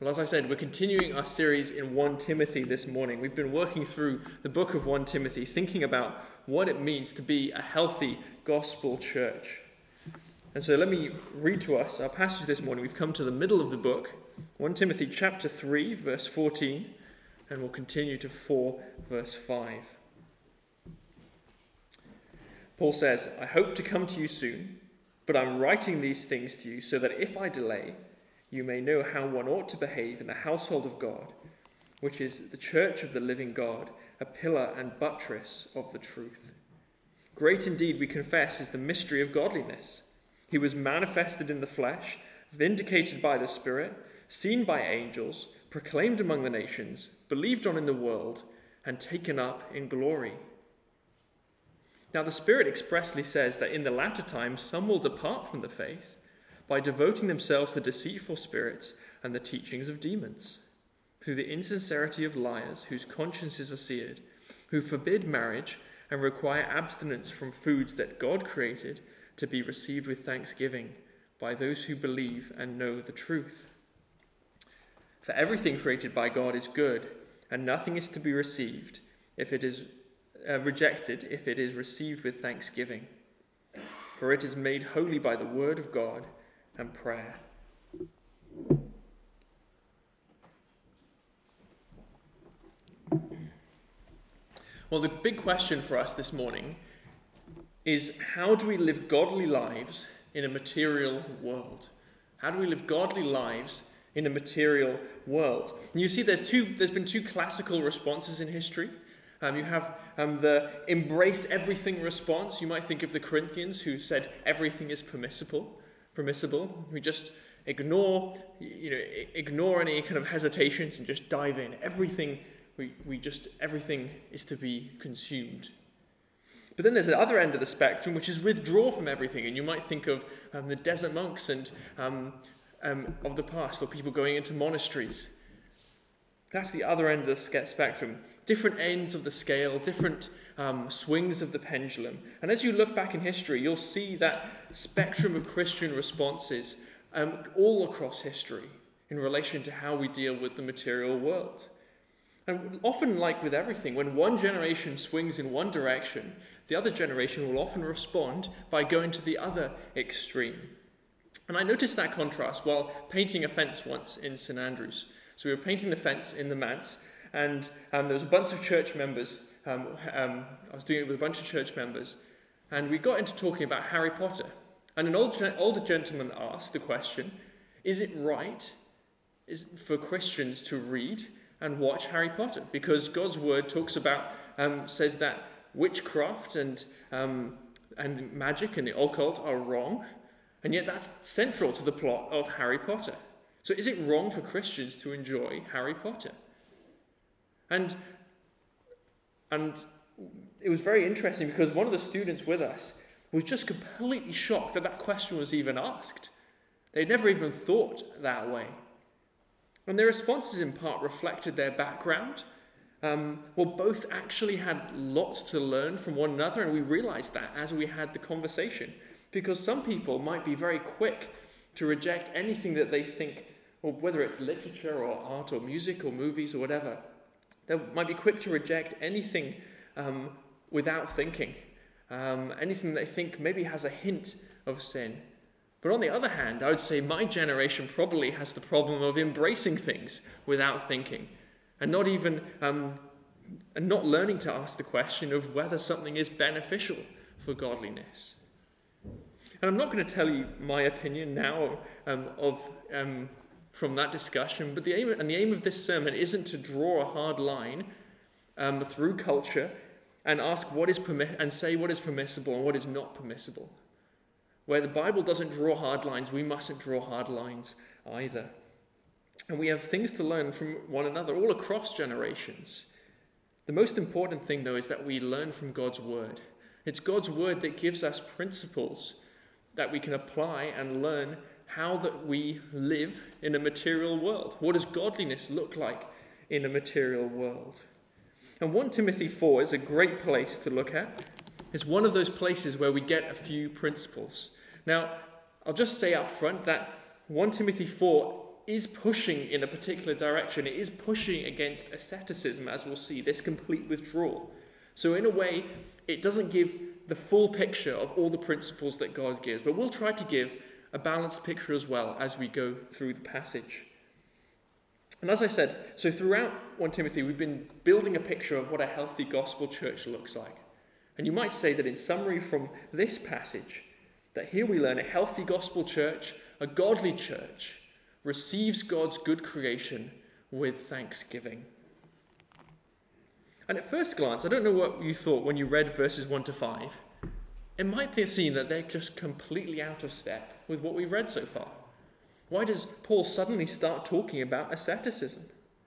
Well, as I said, we're continuing our series in 1 Timothy this morning. We've been working through the book of 1 Timothy, thinking about what it means to be a healthy gospel church. And so let me read to us our passage this morning. We've come to the middle of the book, 1 Timothy chapter 3, verse 14, and we'll continue to 4, verse 5. Paul says, "I hope to come to you soon, but I'm writing these things to you so that if I delay, you may know how one ought to behave in the household of God, which is the church of the living God, a pillar and buttress of the truth. Great indeed, we confess, is the mystery of godliness. He was manifested in the flesh, vindicated by the Spirit, seen by angels, proclaimed among the nations, believed on in the world, and taken up in glory. Now the Spirit expressly says that in the latter times some will depart from the faith, by devoting themselves to deceitful spirits and the teachings of demons, through the insincerity of liars whose consciences are seared, who forbid marriage and require abstinence from foods that God created to be received with thanksgiving by those who believe and know the truth. For everything created by God is good, and nothing is to be received if it is rejected if it is received with thanksgiving. For it is made holy by the word of God and prayer." Well, the big question for us this morning is, how do we live godly lives in a material world? How do we live godly lives in a material world? And you see there's been two classical responses in history. You have the embrace everything response. You might think of the Corinthians, who said everything is permissible. We just ignore any kind of hesitations and just dive in. Everything is to be consumed. But then there's the other end of the spectrum, which is withdraw from everything. And you might think of the desert monks and of the past, or people going into monasteries. That's the other end of the spectrum. Different ends of the scale, different swings of the pendulum. And as you look back in history, you'll see that spectrum of Christian responses all across history in relation to how we deal with the material world. And often, like with everything, when one generation swings in one direction, the other generation will often respond by going to the other extreme. And I noticed that contrast while painting a fence once in St Andrews. So we were painting the fence in the manse, and there was a bunch of church members. I was doing it with a bunch of church members, and we got into talking about Harry Potter. And an older gentleman asked the question, is it right for Christians to read and watch Harry Potter? Because God's word says that witchcraft and magic and the occult are wrong, and yet that's central to the plot of Harry Potter. So is it wrong for Christians to enjoy Harry Potter? And it was very interesting because one of the students with us was just completely shocked that question was even asked. They'd never even thought that way. And their responses in part reflected their background. Both actually had lots to learn from one another, and we realized that as we had the conversation. Because some people might be very quick to reject anything that they think, or whether it's literature or art or music or movies or whatever. They might be quick to reject anything without thinking. Anything they think maybe has a hint of sin. But on the other hand, I would say my generation probably has the problem of embracing things without thinking, and not learning to ask the question of whether something is beneficial for godliness. And I'm not going to tell you my opinion now from that discussion, but the aim of this sermon isn't to draw a hard line through culture and ask and say what is permissible and what is not permissible. Where the Bible doesn't draw hard lines, we mustn't draw hard lines either. And we have things to learn from one another all across generations. The most important thing, though, is that we learn from God's word. It's God's word that gives us principles that we can apply and learn how that we live in a material world. What does godliness look like in a material world? And 1 Timothy 4 is a great place to look at. It's one of those places where we get a few principles. Now, I'll just say up front that 1 Timothy 4 is pushing in a particular direction. It is pushing against asceticism, as we'll see, this complete withdrawal. So in a way, it doesn't give the full picture of all the principles that God gives, but we'll try to give a balanced picture as well as we go through the passage. And as I said, so throughout 1 Timothy, we've been building a picture of what a healthy gospel church looks like. And you might say that in summary from this passage, that here we learn a healthy gospel church, a godly church, receives God's good creation with thanksgiving. And at first glance, I don't know what you thought when you read verses 1 to 5. It might seem that they're just completely out of step with what we've read so far. Why does Paul suddenly start talking about asceticism?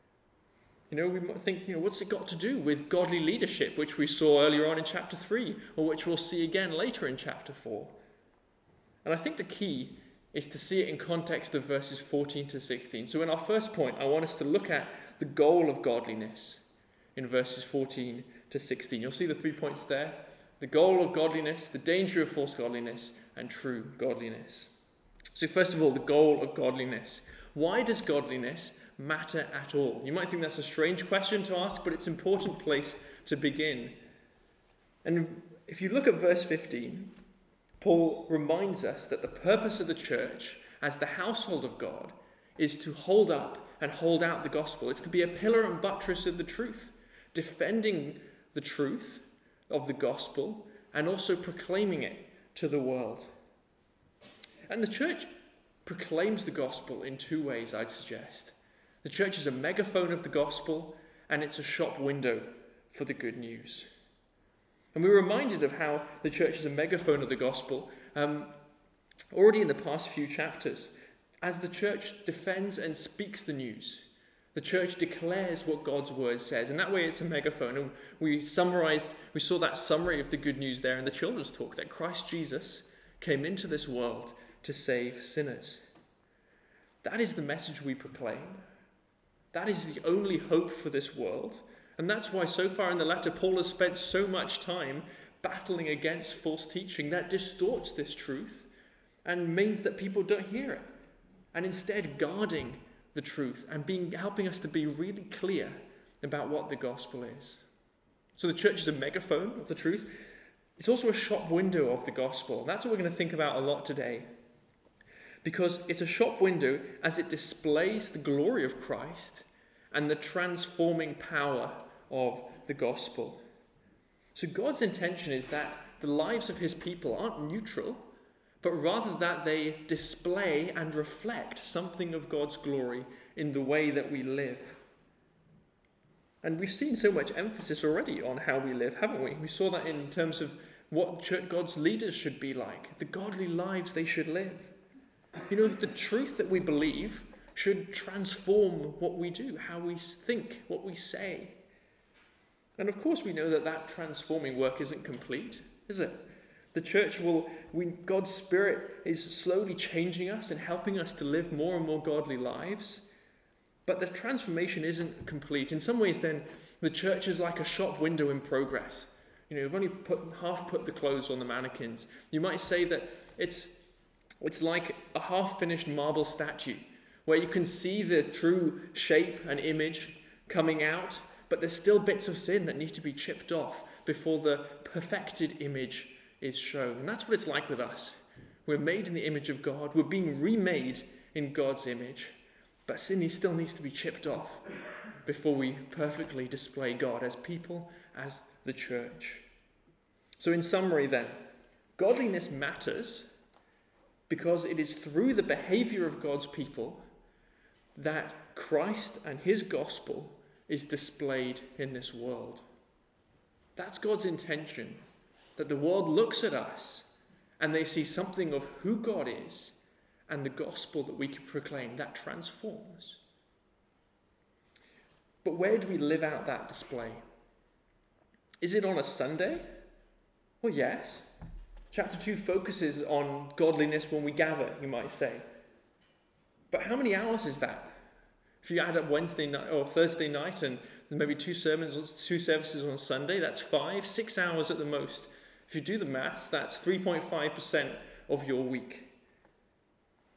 We might think, what's it got to do with godly leadership, which we saw earlier on in chapter 3, or which we'll see again later in chapter 4? And I think the key is to see it in context of verses 14 to 16. So in our first point, I want us to look at the goal of godliness in verses 14 to 16. You'll see the 3 points there. The goal of godliness, the danger of false godliness, and true godliness. So first of all, the goal of godliness. Why does godliness matter at all? You might think that's a strange question to ask, but it's an important place to begin. And if you look at verse 15, Paul reminds us that the purpose of the church as the household of God is to hold up and hold out the gospel. It's to be a pillar and buttress of the truth, defending the truth of the gospel and also proclaiming it to the world. And the church proclaims the gospel in two ways, I'd suggest. The church is a megaphone of the gospel, and it's a shop window for the good news. And we're reminded of how the church is a megaphone of the gospel already in the past few chapters. As the church defends and speaks the news, the church declares what God's word says. And that way it's a megaphone. And we saw that summary of the good news there in the children's talk, that Christ Jesus came into this world to save sinners. That is the message we proclaim. That is the only hope for this world. And that's why so far in the letter, Paul has spent so much time battling against false teaching that distorts this truth and means that people don't hear it. And instead guarding the truth and helping us to be really clear about what the gospel is. So the church is a megaphone of the truth. It's also a shop window of the gospel. And that's what we're going to think about a lot today. Because it's a shop window as it displays the glory of Christ and the transforming power of the gospel. So God's intention is that the lives of his people aren't neutral, but rather that they display and reflect something of God's glory in the way that we live. And we've seen so much emphasis already on how we live, haven't we? We saw that in terms of what God's leaders should be like, the godly lives they should live. The truth that we believe should transform what we do, how we think, what we say. And of course we know that transforming work isn't complete, is it? The church God's Spirit is slowly changing us and helping us to live more and more godly lives. But the transformation isn't complete. In some ways then, the church is like a shop window in progress. We've only half put the clothes on the mannequins. You might say that it's like a half-finished marble statue where you can see the true shape and image coming out, but there's still bits of sin that need to be chipped off before the perfected image is shown. And that's what it's like with us. We're made in the image of God. We're being remade in God's image, but sin still needs to be chipped off before we perfectly display God as people, as the church. So in summary then, godliness matters because it is through the behavior of God's people that Christ and his gospel is displayed in this world. That's God's intention, that the world looks at us and they see something of who God is and the gospel that we can proclaim that transforms. But where do we live out that display? Is it on a Sunday? Well, yes. Chapter 2 focuses on godliness when we gather, you might say. But how many hours is that? If you add up Wednesday night or Thursday night and maybe two services on Sunday, that's 6 hours at the most. If you do the maths, that's 3.5% of your week.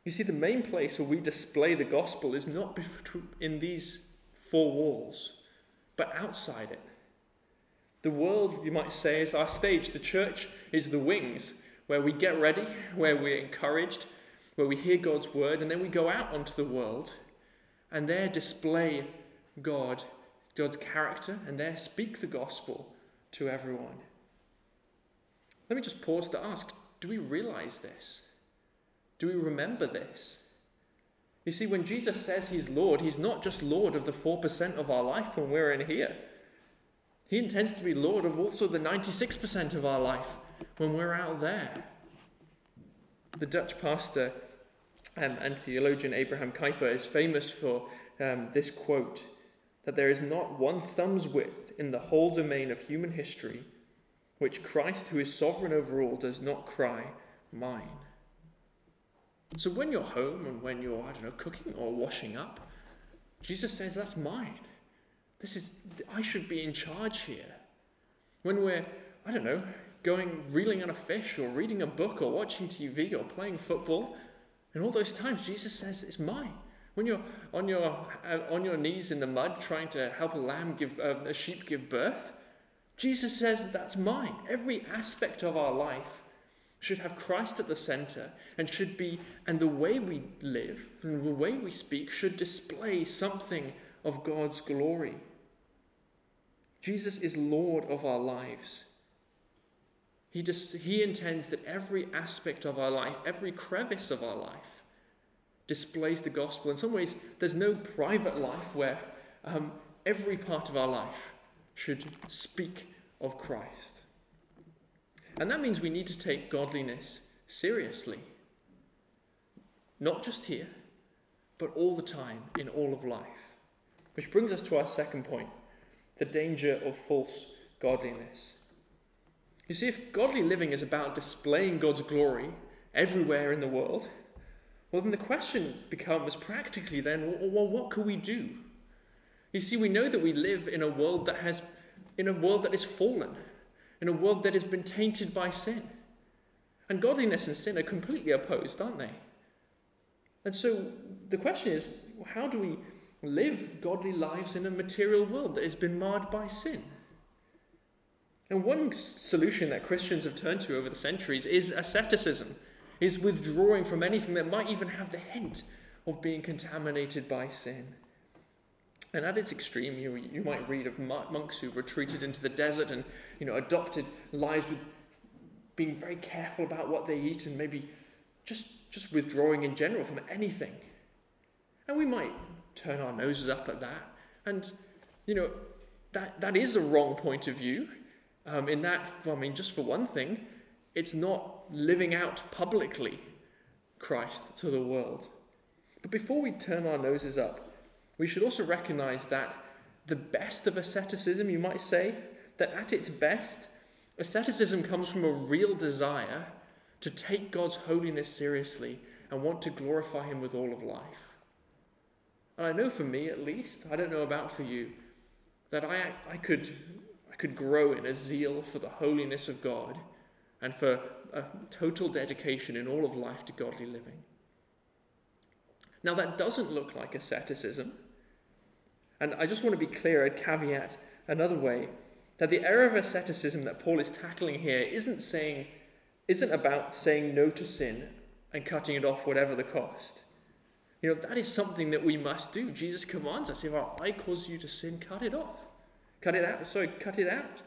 You see, the main place where we display the gospel is not in these four walls, but outside it. The world, you might say, is our stage. The church is the wings, where we get ready, where we're encouraged, where we hear God's word, and then we go out onto the world, and there display God's character, and there speak the gospel to everyone. Let me just pause to ask, do we realize this? Do we remember this? You see, when Jesus says he's Lord, he's not just Lord of the 4% of our life when we're in here. He intends to be Lord of also the 96% of our life when we're out there. The Dutch pastor and theologian Abraham Kuyper is famous for this quote, that there is not one thumb's width in the whole domain of human history which Christ, who is sovereign over all, does not cry, mine. So when you're home and when you're, cooking or washing up, Jesus says, that's mine. I should be in charge here. When we're, reeling on a fish or reading a book or watching TV or playing football, and all those times Jesus says, it's mine. When you're on your knees in the mud trying to help a sheep give birth, Jesus says, that's mine. Every aspect of our life should have Christ at the center and the way we live and the way we speak should display something of God's glory. Jesus is Lord of our lives. He intends that every aspect of our life, every crevice of our life, displays the gospel. In some ways, there's no private life where every part of our life should speak of Christ. And that means we need to take godliness seriously. Not just here, but all the time in all of life. Which brings us to our second point, the danger of false godliness. You see, if godly living is about displaying God's glory everywhere in the world, well, then the question becomes practically then, well, what can we do? You see, we know that we live in a world that is fallen, in a world that has been tainted by sin. And godliness and sin are completely opposed, aren't they? And so the question is, how do we live godly lives in a material world that has been marred by sin? And one solution that Christians have turned to over the centuries is asceticism, is withdrawing from anything that might even have the hint of being contaminated by sin. And at its extreme, you might read of monks who retreated into the desert and adopted lives with being very careful about what they eat and maybe just withdrawing in general from anything. And we might turn our noses up at that. And, that is a wrong point of view. In that, just for one thing, it's not living out publicly Christ to the world. But before we turn our noses up, we should also recognize that the best of asceticism, you might say, that at its best, asceticism comes from a real desire to take God's holiness seriously and want to glorify him with all of life. And I know for me, at least, I don't know about for you, that I could grow in a zeal for the holiness of God and for a total dedication in all of life to godly living. Now, that doesn't look like asceticism. And I just want to be clear, I'd caveat another way, that the error of asceticism that Paul is tackling here isn't about saying no to sin and cutting it off whatever the cost. That is something that we must do. Jesus commands us, if our eye causes you to sin, cut it off. Cut it out.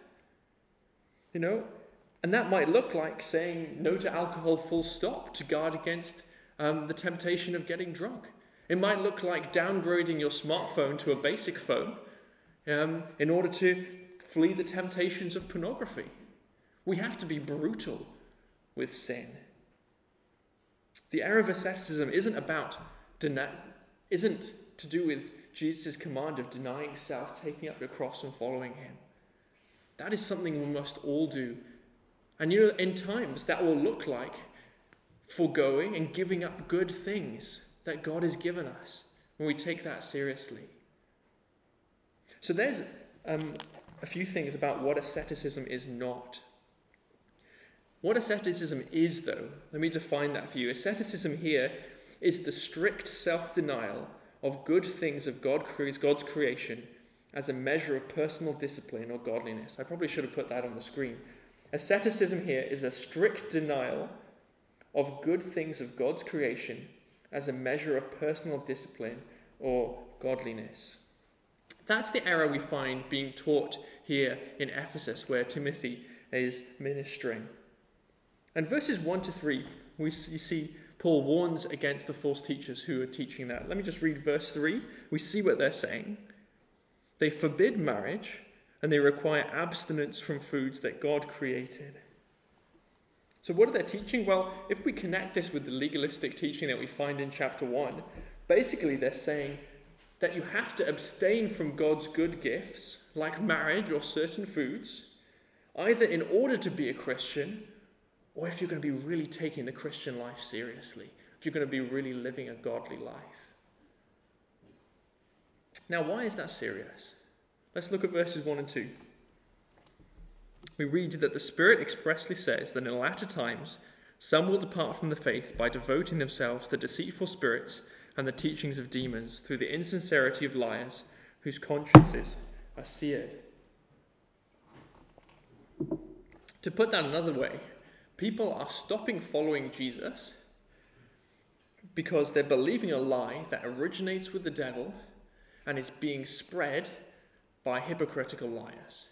And that might look like saying no to alcohol full stop to guard against the temptation of getting drunk. It might look like downgrading your smartphone to a basic phone in order to flee the temptations of pornography. We have to be brutal with sin. The error of asceticism isn't to do with Jesus' command of denying self, taking up your cross and following him. That is something we must all do. And in times that will look like foregoing and giving up good things that God has given us when we take that seriously. So there's a few things about what asceticism is not. What asceticism is, though, let me define that for you. Asceticism here is the strict self-denial of good things of God's creation as a measure of personal discipline or godliness. I probably should have put that on the screen. Asceticism here is a strict denial of good things of God's creation as a measure of personal discipline or godliness. That's the error we find being taught here in Ephesus, where Timothy is ministering. And verses 1 to 3, you see Paul warns against the false teachers who are teaching that. Let me just read verse 3. We see what they're saying. They forbid marriage, and they require abstinence from foods that God created. So what are they teaching? Well, if we connect this with the legalistic teaching that we find in chapter 1, basically they're saying that you have to abstain from God's good gifts, like marriage or certain foods, either in order to be a Christian, or if you're going to be really taking the Christian life seriously, if you're going to be really living a godly life. Now, why is that serious? Let's look at verses 1 and 2. We read that the Spirit expressly says that in the latter times some will depart from the faith by devoting themselves to deceitful spirits and the teachings of demons through the insincerity of liars whose consciences are seared. To put that another way, people are stopping following Jesus because they're believing a lie that originates with the devil and is being spread by hypocritical liars.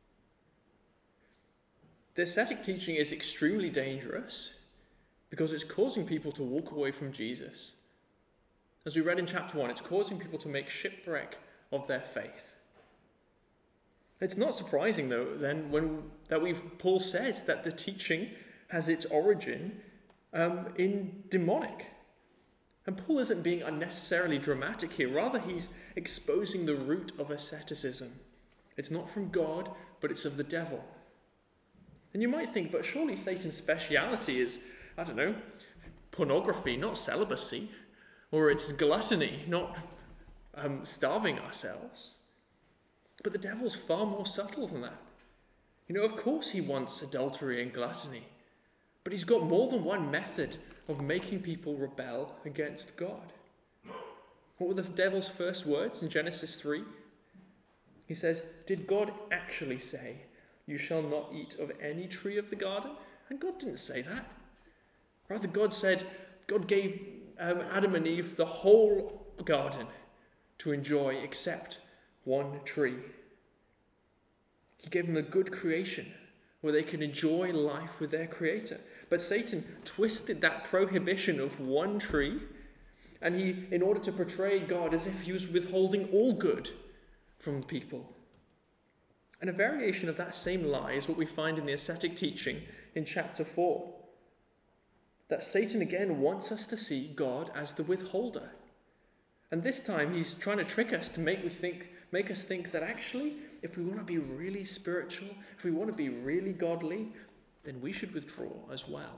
The ascetic teaching is extremely dangerous because it's causing people to walk away from Jesus. As we read in chapter 1, it's causing people to make shipwreck of their faith. It's not surprising, though, then Paul says that the teaching has its origin in demonic. And Paul isn't being unnecessarily dramatic here. Rather, he's exposing the root of asceticism. It's not from God, but it's of the devil. And you might think, but surely Satan's speciality is, pornography, not celibacy. Or it's gluttony, not starving ourselves. But the devil's far more subtle than that. Of course he wants adultery and gluttony. But he's got more than one method of making people rebel against God. What were the devil's first words in Genesis 3? He says, did God actually say, you shall not eat of any tree of the garden? And God didn't say that. Rather, God gave Adam and Eve the whole garden to enjoy except one tree. He gave them a good creation where they could enjoy life with their Creator. But Satan twisted that prohibition of one tree, and in order to portray God as if he was withholding all good from people. And a variation of that same lie is what we find in the ascetic teaching in chapter 4. That Satan again wants us to see God as the withholder. And this time he's trying to trick us to make us think that actually, if we want to be really spiritual, if we want to be really godly, then we should withdraw as well.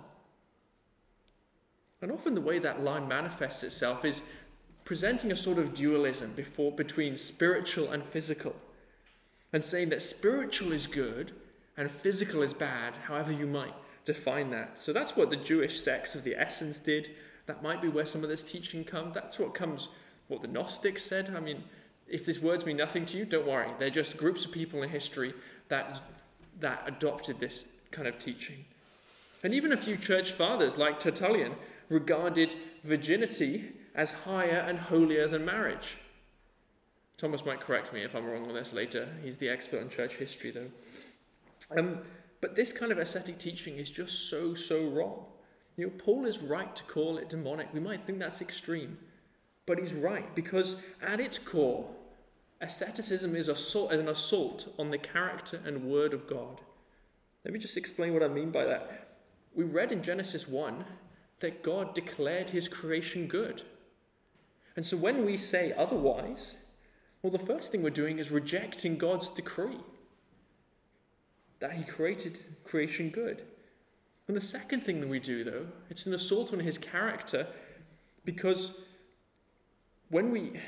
And often the way that line manifests itself is presenting a sort of dualism between spiritual and physical, and saying that spiritual is good and physical is bad, however you might define that. So that's what the Jewish sects of the Essenes did. That might be where some of this teaching comes. That's what the Gnostics said. If these words mean nothing to you, don't worry. They're just groups of people in history that adopted this kind of teaching. And even a few church fathers like Tertullian regarded virginity as higher and holier than marriage. Thomas might correct me if I'm wrong on this later. He's the expert on church history, though. But this kind of ascetic teaching is just so wrong. Paul is right to call it demonic. We might think that's extreme, but he's right, because at its core, asceticism is an assault on the character and word of God. Let me just explain what I mean by that. We read in Genesis 1 that God declared his creation good. And so when we say otherwise, well, the first thing we're doing is rejecting God's decree that he created creation good. And the second thing that we do, though, it's an assault on his character, because when we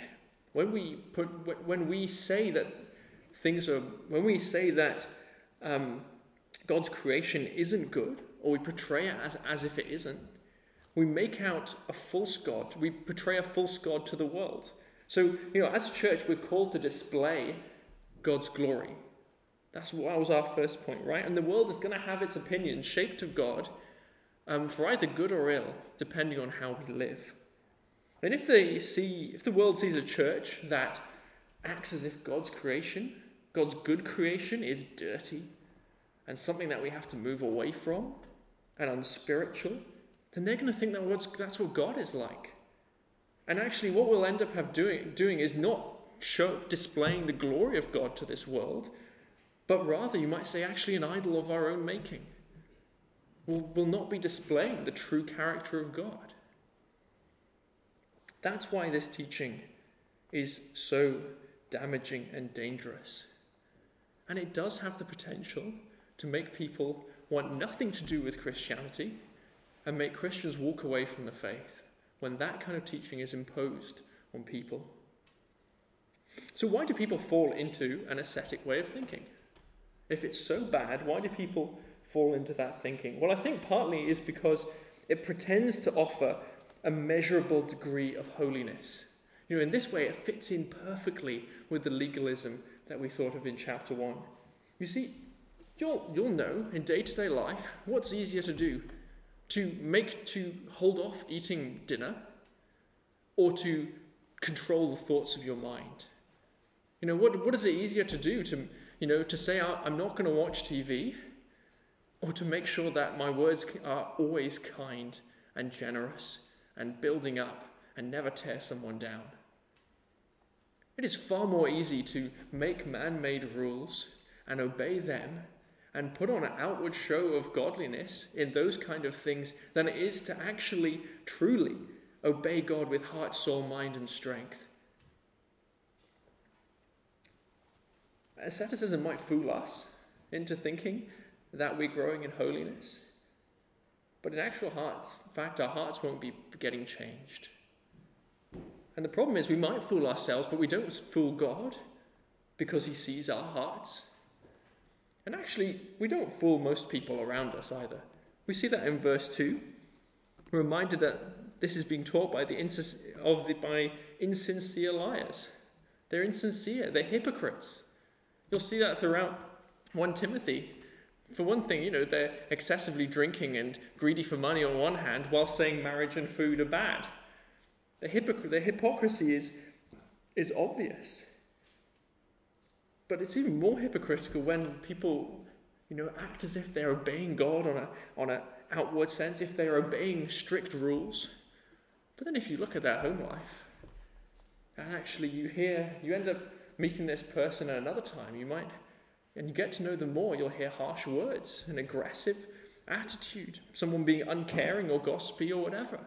say that God's creation isn't good, or we portray it as if it isn't, we make out a false God. We portray a false God to the world. So, as a church, we're called to display God's glory. That was our first point, right? And the world is going to have its opinions shaped of God for either good or ill, depending on how we live. And if the world sees a church that acts as if God's creation, God's good creation, is dirty and something that we have to move away from and unspiritual, then they're going to think that's what God is like. And actually what we'll end up doing is not displaying the glory of God to this world, but rather, you might say, actually an idol of our own making. We'll not be displaying the true character of God. That's why this teaching is so damaging and dangerous. And it does have the potential to make people want nothing to do with Christianity and make Christians walk away from the faith when that kind of teaching is imposed on people. So why do people fall into an ascetic way of thinking? If it's so bad, why do people fall into that thinking? Well, I think partly is because it pretends to offer a measurable degree of holiness. In this way, it fits in perfectly with the legalism that we thought of in chapter 1. You see, you'll know in day-to-day life what's easier to do, to hold off eating dinner or to control the thoughts of your mind. What is it easier to do to say I'm not going to watch TV, or to make sure that my words are always kind and generous and building up and never tear someone down? It is far more easy to make man-made rules and obey them and put on an outward show of godliness in those kind of things than it is to actually, truly obey God with heart, soul, mind, and strength. Asceticism might fool us into thinking that we're growing in holiness, but in actual fact, our hearts won't be getting changed. And the problem is we might fool ourselves, but we don't fool God because he sees our hearts. And actually, we don't fool most people around us either. We see that in verse 2. We're reminded that this is being taught by by insincere liars. They're insincere. They're hypocrites. You'll see that throughout 1 Timothy. For one thing, they're excessively drinking and greedy for money on one hand, while saying marriage and food are bad. Their hypocrisy is obvious. But it's even more hypocritical when people, act as if they're obeying God on an outward sense, if they're obeying strict rules. But then if you look at their home life, and actually you end up meeting this person at another time, and you get to know them more, you'll hear harsh words, an aggressive attitude, someone being uncaring or gossipy or whatever.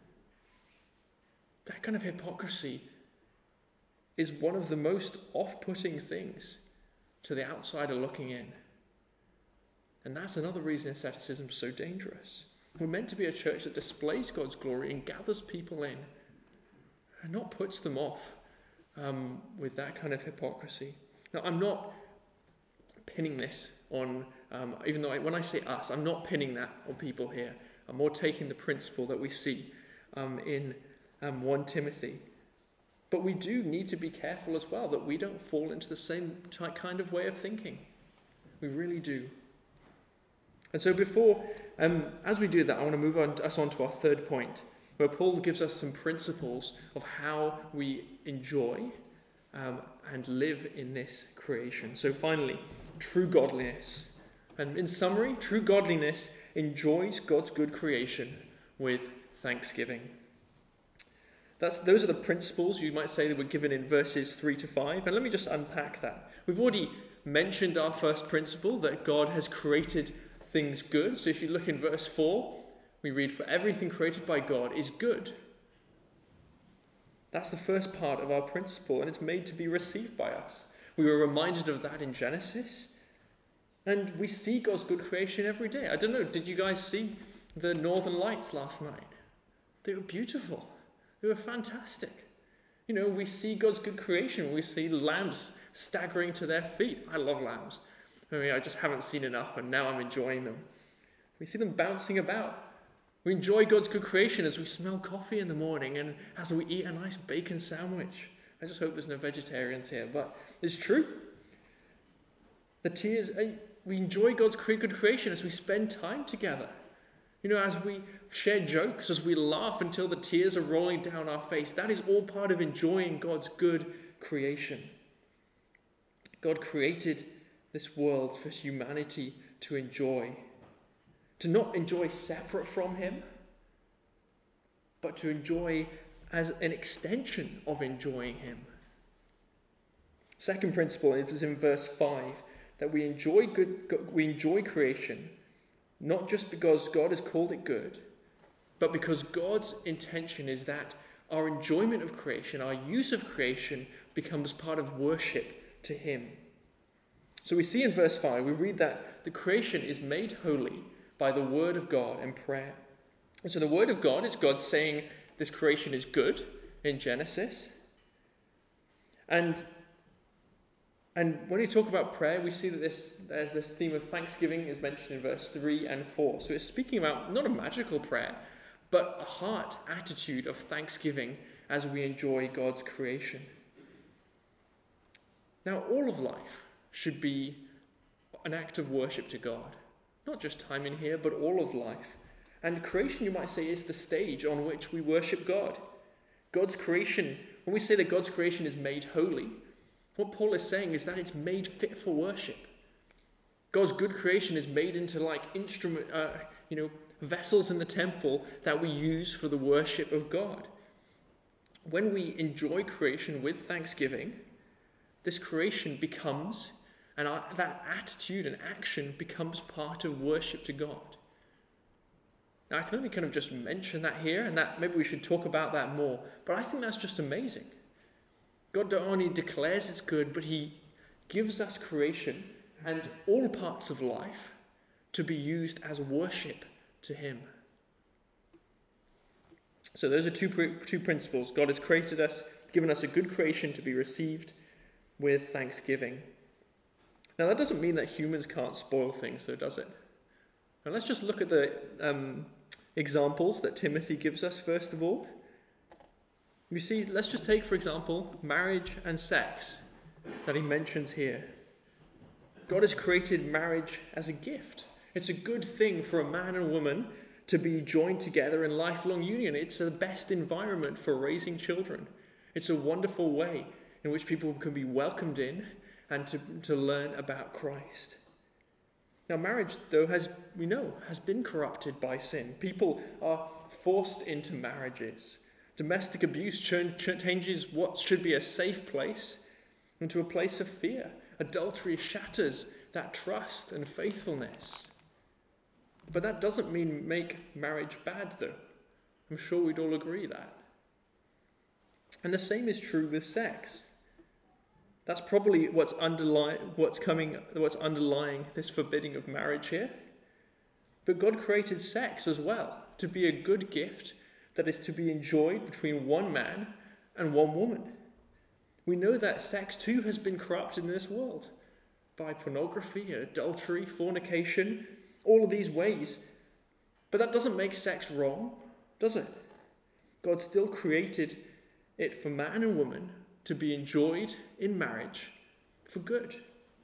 That kind of hypocrisy is one of the most off-putting things to the outsider looking in. And that's another reason asceticism is so dangerous. We're meant to be a church that displays God's glory and gathers people in, and not puts them off with that kind of hypocrisy. Now, I'm not pinning this on, even though when I say us, I'm not pinning that on people here. I'm more taking the principle that we see in 1 Timothy. But we do need to be careful as well that we don't fall into the same kind of way of thinking. We really do. And so as we do that, I want to move us on to our third point, where Paul gives us some principles of how we enjoy and live in this creation. So finally, true godliness. And in summary, true godliness enjoys God's good creation with thanksgiving. Those are the principles, you might say, that were given in verses 3 to 5. And let me just unpack that. We've already mentioned our first principle, that God has created things good. So if you look in verse 4, we read, "For everything created by God is good." That's the first part of our principle, and it's made to be received by us. We were reminded of that in Genesis, and we see God's good creation every day. I don't know, did you guys see the Northern Lights last night? They were beautiful. They were fantastic. We see God's good creation. We see lambs staggering to their feet. I love lambs. I just haven't seen enough, and now I'm enjoying them. We see them bouncing about. We enjoy God's good creation as we smell coffee in the morning and as we eat a nice bacon sandwich. I just hope there's no vegetarians here, but it's true. We enjoy God's good creation as we spend time together. As we share jokes, as we laugh until the tears are rolling down our face. That is all part of enjoying God's good creation. God created this world for humanity to enjoy. To not enjoy separate from him, but to enjoy as an extension of enjoying him. Second principle is in verse 5, that we enjoy creation, not just because God has called it good, but because God's intention is that our enjoyment of creation, our use of creation, becomes part of worship to him. So we see in verse 5, we read that the creation is made holy by the word of God and prayer. And so the word of God is God saying this creation is good in Genesis. And when we talk about prayer, we see that there's this theme of thanksgiving is mentioned in verse 3 and 4. So it's speaking about not a magical prayer, but a heart attitude of thanksgiving as we enjoy God's creation. Now, all of life should be an act of worship to God. Not just time in here, but all of life. And creation, you might say, is the stage on which we worship God. God's creation, when we say that God's creation is made holy, what Paul is saying is that it's made fit for worship. God's good creation is made into vessels in the temple that we use for the worship of God. When we enjoy creation with thanksgiving, this creation becomes, and that attitude and action becomes part of worship to God. Now, I can only kind of just mention that here, and that maybe we should talk about that more, but I think that's just amazing. God not only declares it's good, but he gives us creation and all parts of life to be used as worship to him. So those are two principles. God has created us, given us a good creation to be received with thanksgiving. Now, that doesn't mean that humans can't spoil things, though, does it? Now, let's just look at the examples that Timothy gives us, first of all. You see, let's just take, for example, marriage and sex that he mentions here. God has created marriage as a gift. It's a good thing for a man and woman to be joined together in lifelong union. It's the best environment for raising children. It's a wonderful way in which people can be welcomed in and to learn about Christ. Now, marriage, though, has been corrupted by sin. People are forced into marriages. Domestic abuse changes what should be a safe place into a place of fear. Adultery shatters that trust and faithfulness. But that doesn't make marriage bad, though. I'm sure we'd all agree that. And the same is true with sex. That's probably what's underlying this forbidding of marriage here. But God created sex as well to be a good gift that is to be enjoyed between one man and one woman. We know that sex too has been corrupted in this world by pornography, adultery, fornication, all of these ways. But that doesn't make sex wrong, does it? God still created it for man and woman to be enjoyed in marriage for good.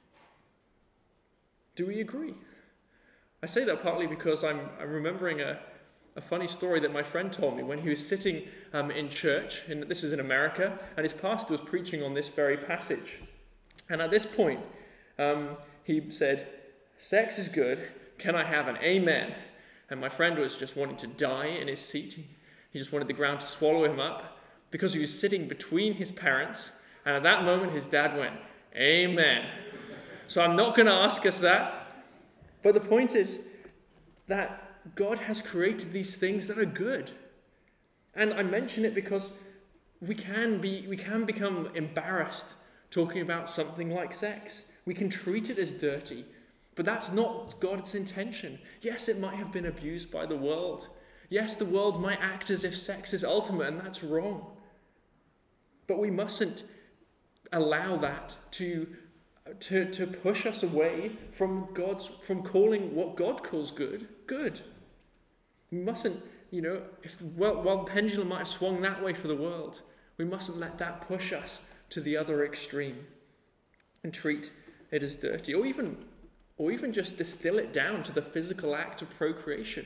Do we agree? I say that partly because I'm remembering a funny story that my friend told me when he was sitting in church, and this is in America, and his pastor was preaching on this very passage. And at this point, he said, "Sex is good. Can I have an amen?" And my friend was just wanting to die in his seat. He just wanted the ground to swallow him up because he was sitting between his parents. And at that moment, his dad went, "Amen." So I'm not going to ask us that. But the point is that God has created these things that are good. And I mention it because we can become embarrassed talking about something like sex. We can treat it as dirty. But that's not God's intention. Yes, it might have been abused by the world. Yes, the world might act as if sex is ultimate, and that's wrong. But we mustn't allow that to push us away from calling what God calls good, good. We mustn't, while the pendulum might have swung that way for the world, we mustn't let that push us to the other extreme and treat it as dirty, or even just distill it down to the physical act of procreation.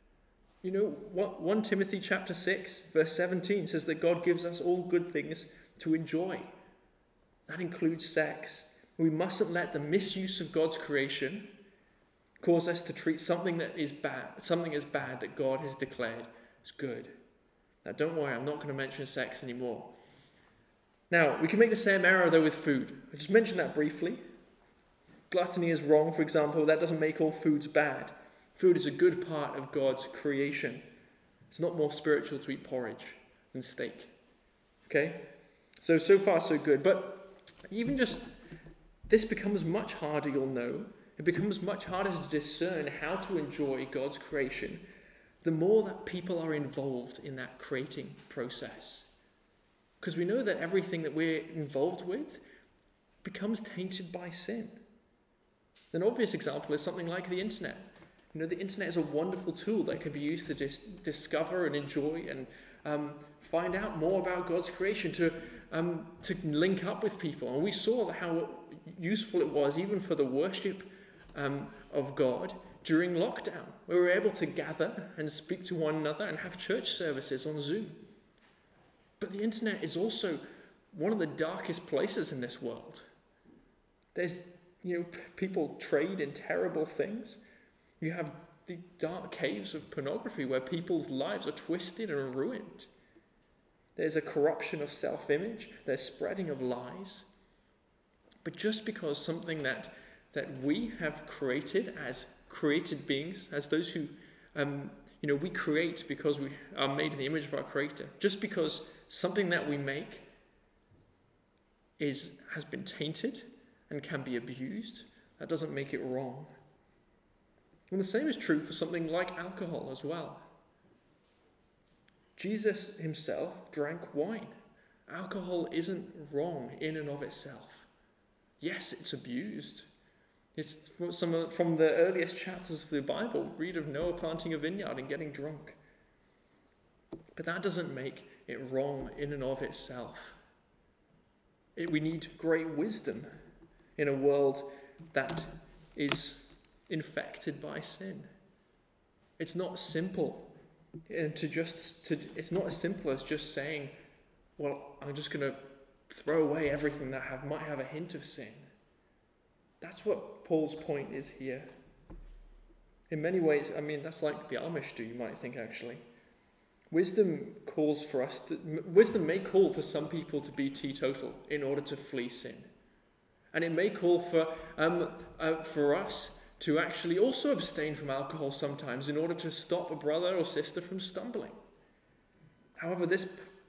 1 Timothy chapter 6, verse 17 says that God gives us all good things to enjoy. That includes sex. We mustn't let the misuse of God's creation cause us to treat something as bad that God has declared as good. Now, don't worry, I'm not going to mention sex anymore. Now, we can make the same error, though, with food. I just mentioned that briefly. Gluttony is wrong, for example. That doesn't make all foods bad. Food is a good part of God's creation. It's not more spiritual to eat porridge than steak. Okay? So far, so good. But even just this becomes much harder, you'll know. It becomes much harder to discern how to enjoy God's creation the more that people are involved in that creating process. Because we know that everything that we're involved with becomes tainted by sin. An obvious example is something like the internet. The internet is a wonderful tool that can be used to discover and enjoy and find out more about God's creation, to link up with people. And we saw how useful it was even for the worship of God during lockdown. We were able to gather and speak to one another and have church services on Zoom. But the internet is also one of the darkest places in this world. There's, people trade in terrible things. You have the dark caves of pornography where people's lives are twisted and ruined. There's a corruption of self-image. There's spreading of lies. But just because something that we have created as created beings, as those who, we create because we are made in the image of our Creator, just because something that we make has been tainted and can be abused, that doesn't make it wrong. And the same is true for something like alcohol as well. Jesus himself drank wine. Alcohol isn't wrong in and of itself. Yes, it's abused. It's from the earliest chapters of the Bible. Read of Noah planting a vineyard and getting drunk. But that doesn't make it wrong in and of itself. We need great wisdom in a world that is infected by sin. It's not simple it's not as simple as just saying, well, I'm just going to throw away everything that might have a hint of sin. That's what Paul's point is here. In many ways, that's like the Amish do, you might think, actually. Wisdom may call for some people to be teetotal in order to flee sin. And it may call for us to actually also abstain from alcohol sometimes in order to stop a brother or sister from stumbling. However, this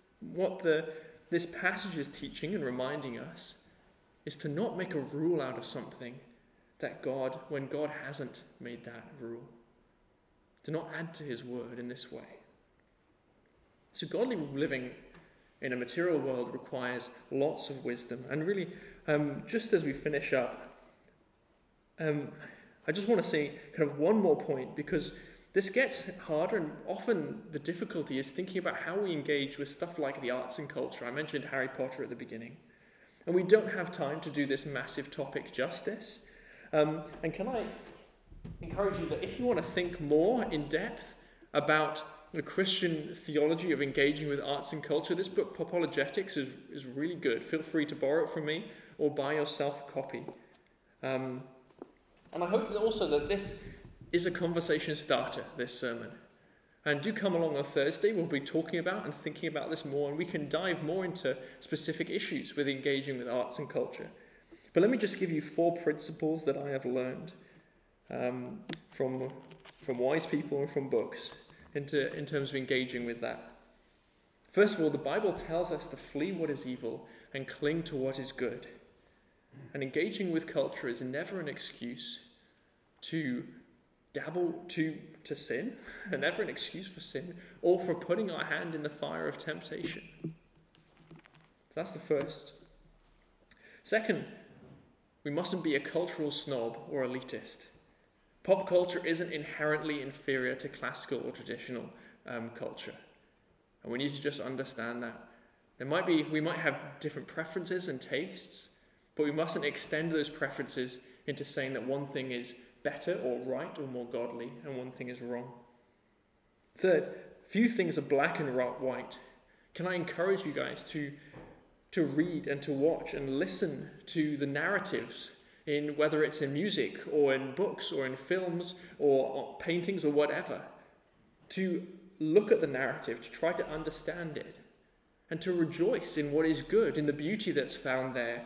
passage is teaching and reminding us is to not make a rule out of something when God hasn't made that rule. To not add to his word in this way. So godly living in a material world requires lots of wisdom. And really, just as we finish up, I just want to say kind of one more point, because this gets harder, and often the difficulty is thinking about how we engage with stuff like the arts and culture. I mentioned Harry Potter at the beginning. And we don't have time to do this massive topic justice. And can I encourage you that if you want to think more in depth about the Christian theology of engaging with arts and culture, this book, Apologetics, is really good. Feel free to borrow it from me or buy yourself a copy. And I hope also that this is a conversation starter, this sermon. And do come along on Thursday. We'll be talking about and thinking about this more, and we can dive more into specific issues with engaging with arts and culture. But let me just give you 4 principles that I have learned from wise people and from books in terms of engaging with that. First of all, the Bible tells us to flee what is evil and cling to what is good. And engaging with culture is never an excuse to sin, and never an excuse for sin, or for putting our hand in the fire of temptation. So that's the first. Second, we mustn't be a cultural snob or elitist. Pop culture isn't inherently inferior to classical or traditional culture. And we need to just understand that. We might have different preferences and tastes, but we mustn't extend those preferences into saying that one thing is better or right or more godly and one thing is wrong. Third, few things are black and white. Can I encourage you guys to read and to watch and listen to the narratives, in whether it's in music or in books or in films or paintings or whatever, to look at the narrative, to try to understand it, and to rejoice in what is good, in the beauty that's found there,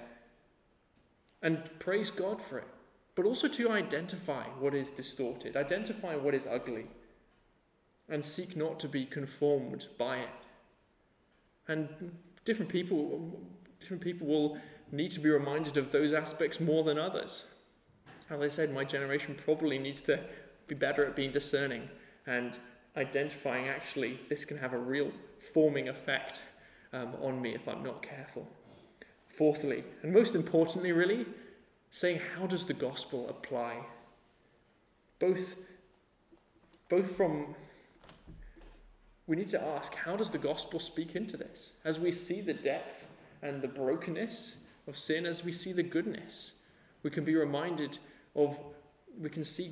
and praise God for it. But also to identify what is distorted, identify what is ugly, and seek not to be conformed by it. And different people will need to be reminded of those aspects more than others. As I said, my generation probably needs to be better at being discerning and identifying, actually, this can have a real forming effect on me if I'm not careful. Fourthly, and most importantly really, saying, how does the gospel apply? Both from, we need to ask, how does the gospel speak into this? As we see the depth and the brokenness of sin, as we see the goodness, we can be reminded of, we can see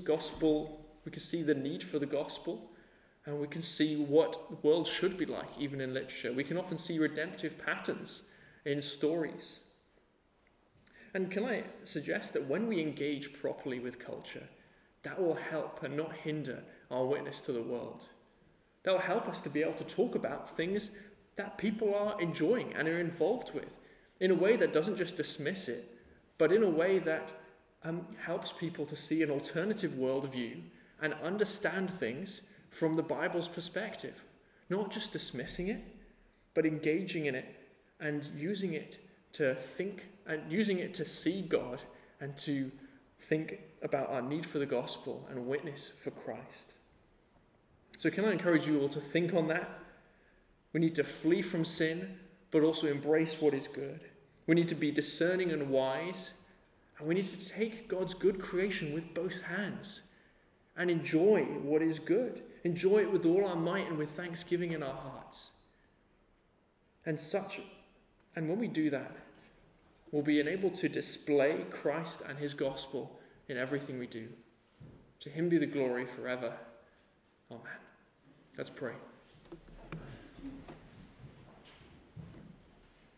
the need for the gospel, and we can see what the world should be like, even in literature. We can often see redemptive patterns in stories. And can I suggest that when we engage properly with culture, that will help and not hinder our witness to the world. That will help us to be able to talk about things that people are enjoying and are involved with, in a way that doesn't just dismiss it, but in a way that helps people to see an alternative worldview and understand things from the Bible's perspective. Not just dismissing it, but engaging in it and using it to think and using it to see God and to think about our need for the gospel and witness for Christ. So can I encourage you all to think on that? We need to flee from sin, but also embrace what is good. We need to be discerning and wise, and we need to take God's good creation with both hands and enjoy what is good. Enjoy it with all our might and with thanksgiving in our hearts. And when we do that, we'll be enabled to display Christ and his gospel in everything we do. To him be the glory forever. Amen. Let's pray.